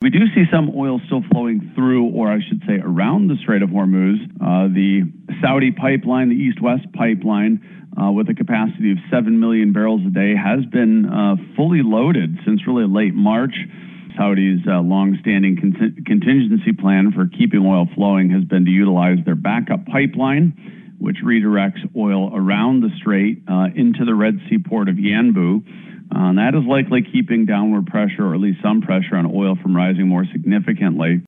We do see some oil still flowing through, or I should say around the Strait of Hormuz. The Saudi pipeline, the East-West pipeline, with a capacity of 7 million barrels a day, has been fully loaded since really late March. Saudi's long-standing contingency plan for keeping oil flowing has been to utilize their backup pipeline, which redirects oil around the strait into the Red Sea port of Yanbu. That is likely keeping downward pressure, or at least some pressure, on oil from rising more significantly.